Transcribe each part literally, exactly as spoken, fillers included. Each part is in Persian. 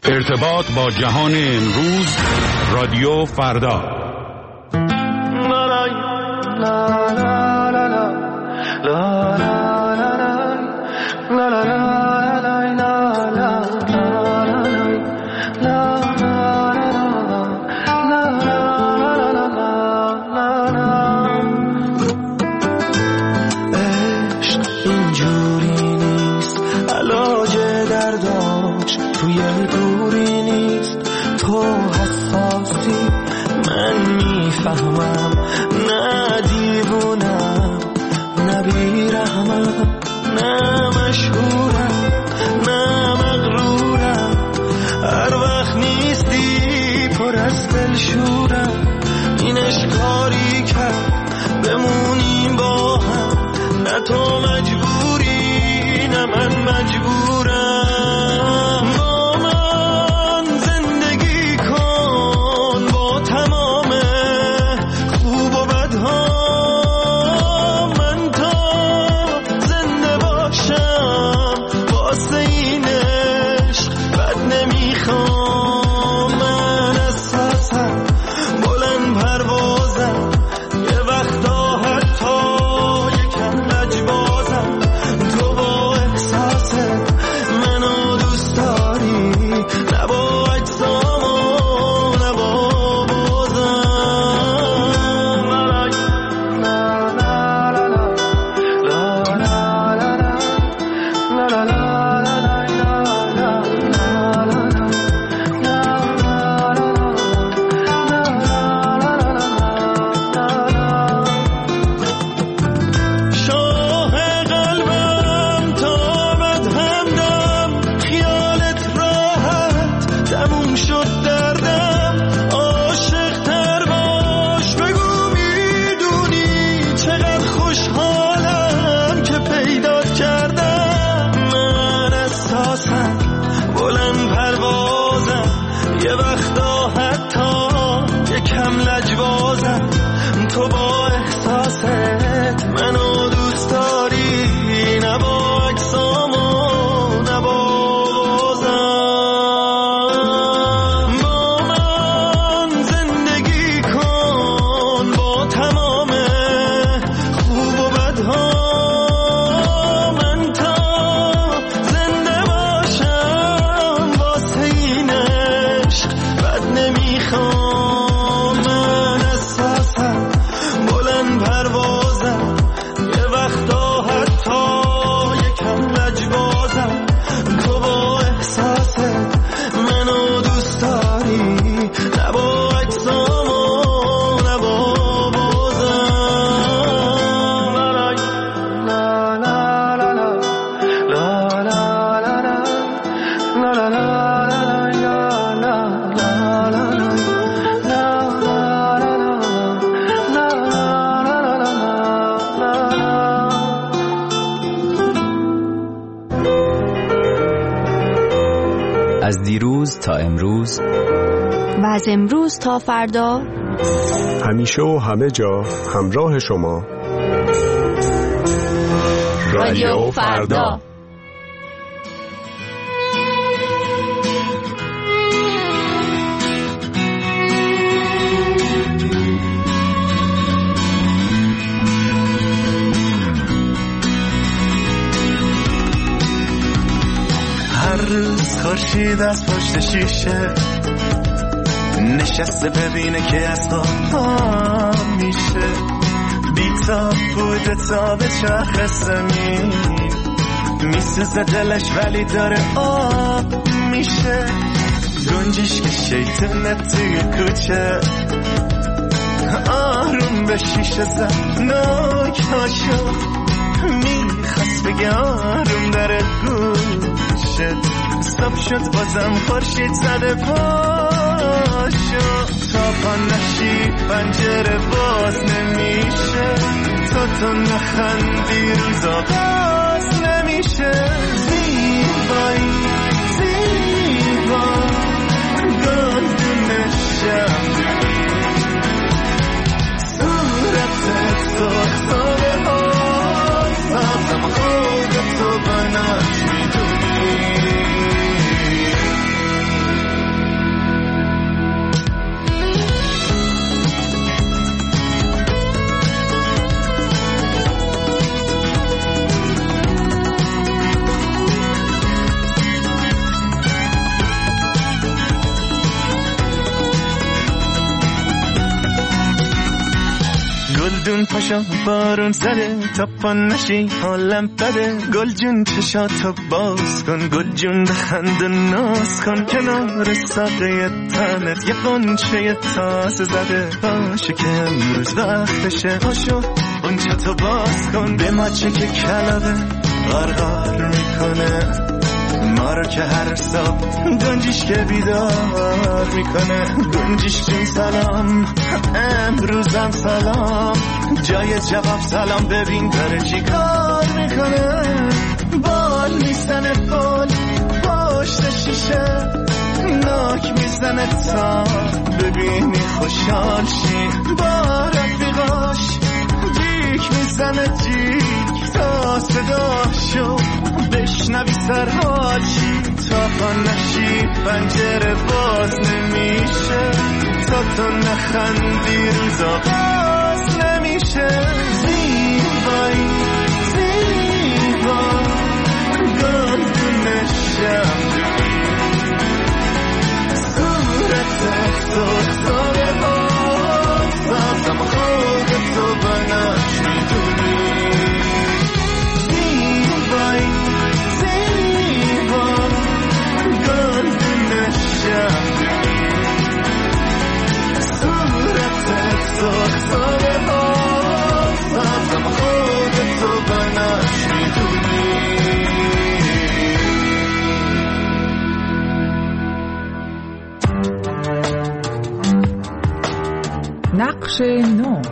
ارتباط با جهان امروز، رادیو فردا. فهمم نه دیوونم نه بیرحمم نه مشهورم نه مغرورم، هر وقت نیستی پر از دلشورم. این اشکاری کرد بمونیم با هم، نه تو مجبوری نه من مجبورم. با من زندگی کن با تمام خوب و بدها، من تا زنده باشم واسه این عشق بد نمیخوام. من اساسم بلند پروازم، یه وقتا حتی یکم لجبازم. تو با احساست منو دوست داری، نه با اجسام و نه با بازم. شاه قلبم تا بد همدم، خیالت راحت تموم شد دردم. عاشق تر باش بگو میدونی چقدر خوشحالم که پیدات کردم. من اساسم بلند پروازم، یه وقتا حتی یکم لجبازم. تو با احساست منو دوست داری، نه با اجسام و نه با بازم. با من زندگی کن با تمام خوب و بدها، من تا زنده باشم واسه این عشق بد نمیخوام. من اساسم بلند پروازم، یه وقتا حتی یکم لجبازم. تو با احساست منو دوست داری، نه با اجسام و نه با بازم. لا لا لا لا لا لا لا لا لا از دیروز تا امروز و از امروز تا فردا، همیشه و همه جا همراه شما. رادیو فردا. هر روز خورشید از پشت شیشه نشسته ببینه که از خواب میشه. بی‌تاب بوده تا به چرخ زمین، میسوزه دلش ولی داره آب میشه. گنجش که شیطنه توی کوچه، آروم به شیشه زد ناک هاشو، میخواست بگه آروم داره گوشه. صبح شد بازم خورشید زده پاشو، تا پا نشی پنجره باز نمیشه. تا تو نخندی روزا باز نمیشه. زیبایی زیبا گلدون شمدونی، صورتت سرخ ها سازم خودتو بناش میدونی. گلدون پاشا بارون زده تا پا نشی حالم بده گل جون چشاتو باز کن گل جون بخند و ناز کن کنار ساقه تنت یه قنچه تازه زده باشه که امروز وقتشه پاشو قنچتو باز کن به مچه که کلابه غرغر میکنه ما رو که هر صبح گنجیش که بیدار میکنه گنجیش جون سلام امروزم سلام جای جواب سلام ببین داره چی کار میکنه بال میزنه بال پشت شیشه ناک میزنه تا ببینی خوشحال شی با رفیقاش جیک میزنه جیک تا صداشو بشنوی سرحال شی تا پا نشی پنجره باز نمیشه تا تو نخندی روزا باز نمیشه زیبایی زیبا گلدون شمدونی صورتت دختاره باز بازم خودتو بناش میدونی زیبایی زیبا گلدون شمدونی صورتت دختاره باز بازم خودتو بناش میدونی نقش نو.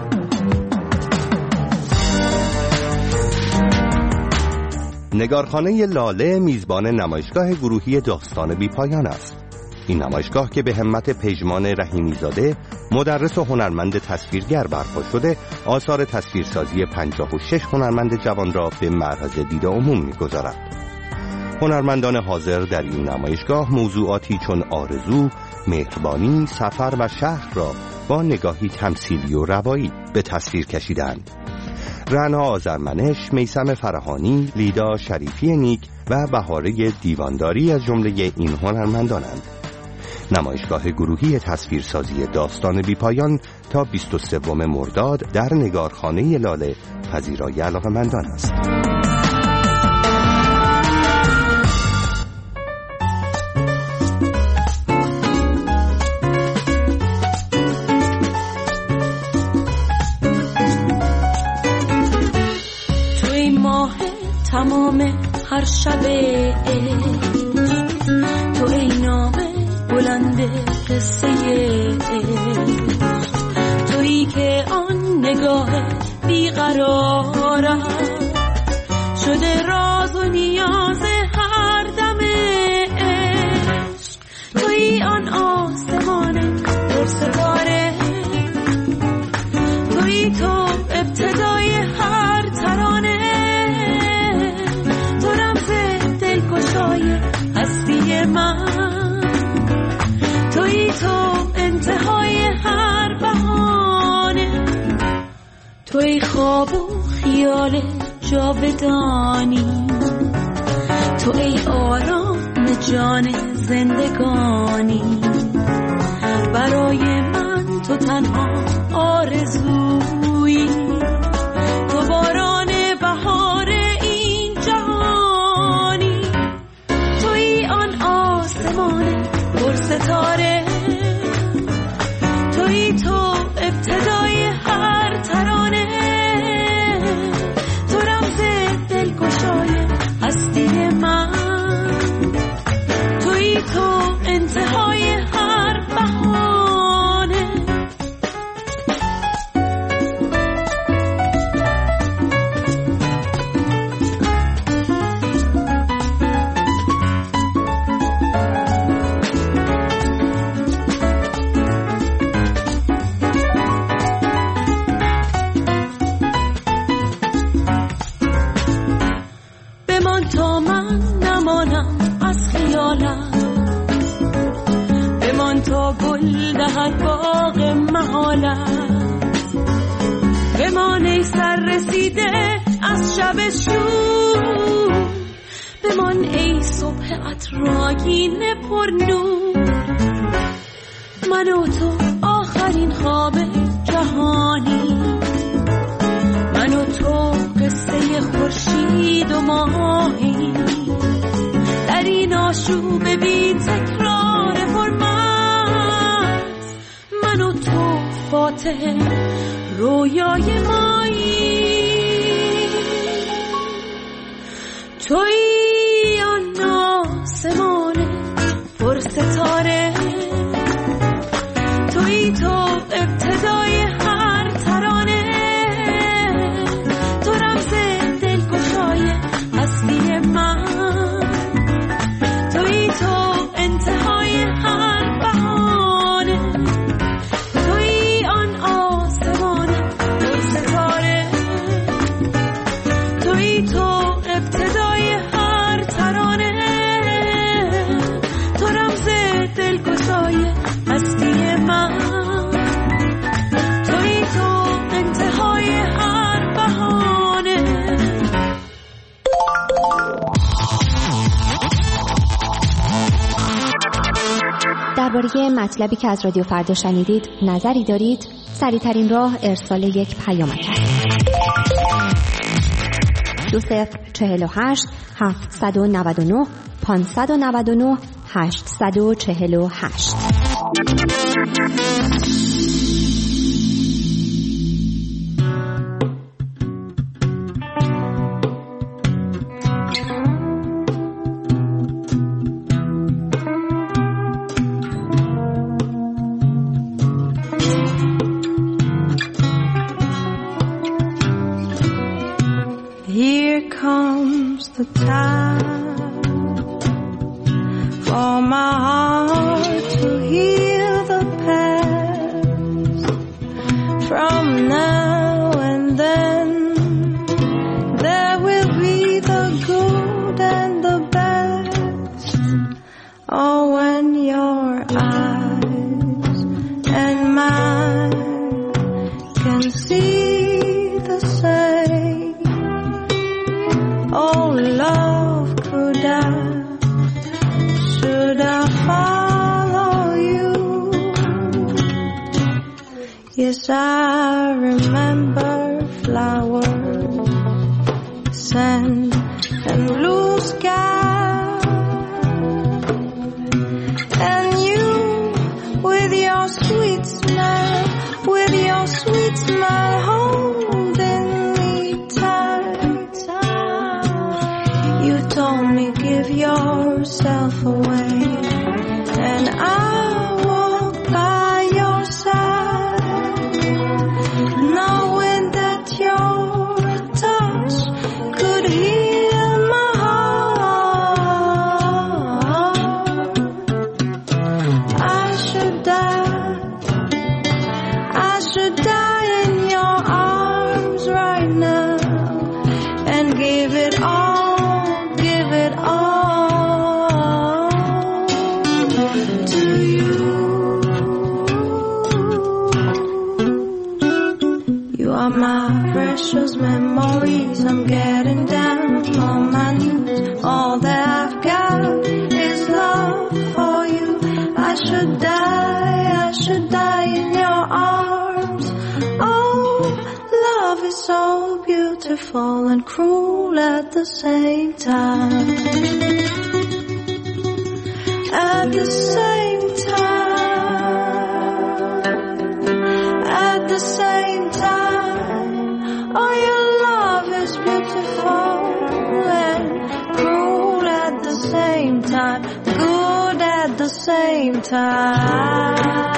نگارخانه لاله میزبان نمایشگاه گروهی داستان بی پایان است. این نمایشگاه که به همت پژمان رحیمیزاده مدرس و هنرمند تصویرگر برپا شده آثار تصویرسازی پنجاه و شش هنرمند جوان را به معرض دید عموم می‌گذارد. هنرمندان حاضر در این نمایشگاه موضوعاتی چون آرزو، مهربانی، سفر و شهر را با نگاهی تمثیلی و روایی به تصویر کشیدند. رعنا آذرمنش، میثم فرهانی، لیدا شریفی نیک و بهاره دیوانداری از جمله این هنرمندانند. نمایشگاه گروهی تصویرسازی داستان بی پایان تا بیست و سوم مرداد در نگارخانه لاله پذیرای علاقه‌مندان است. تمام هر شبه تو ای نام بلند قصه تویی که آن نگاه بیقرارم شده راز و نیاز هر دم عشق تویی آن آسمان پر ستاره تویی تو ابتدای هر ترانه هستی من تویی تو انتهای هر بهانه تویی خواب و خیال جاودانی تو ای آرام جان زندگانی برای من تو تنها آرزویی تو باران بهار این جهانی تویی آن آسمان پر ستاره تویی تو ابتدای هر ترانه تو رمز دلگشای هستی من تویی تو انتهای هر بهانه باغ محالت بمان ای سر رسیده از شب شور بمان ای صبح عطرآگین پر نور من و تو آخرین خواب جهانی بی دو ماهی در این آشوب بی تکرار حرمت، من و تو فاتح رویای مایی. تویی آن آسمان پر ستاره، تویی تو ابتدای هر ترانه، تو رمز دلگشای هستی من، تویی تو انتهای هر بهانه، تویی آن آسمان پر ستاره، تویی تو ابتدای هر ترانه، تو رمز دلگشای هستی من، تویی تو انتهای هر بهانه. درباره مطلبی که از رادیو فردا شنیدید نظری دارید؟ سریع‌ترین راه ارسال یک پیامک است. دو صفر چهل و هشت هفتصد و نود و نه پانصد و نود و نه هشتصد و چهل و هشت. Here comes the time for my heart to heal the past. From now and then there will be the good and the best. Oh, when your eyes and mine can see the same. Oh, love, could I, should I follow you? Yes, I remember flowers, sand, and blue sky, and you with your sweet smile, with your sweet smile holding me tight. You told me give yourself away, and I walked by your side, knowing that your touch could heal my heart. I should die, I should die in your arms right now, and give it all, give it all to you. You are my precious memories. I'm getting down on my knees. All that I've got is love for you. I should die, I should die in your arms. Oh, love is so beautiful and cruel at the same time. At the same time, at the same time. Oh, your love is beautiful and cruel at the same time, good at the same time.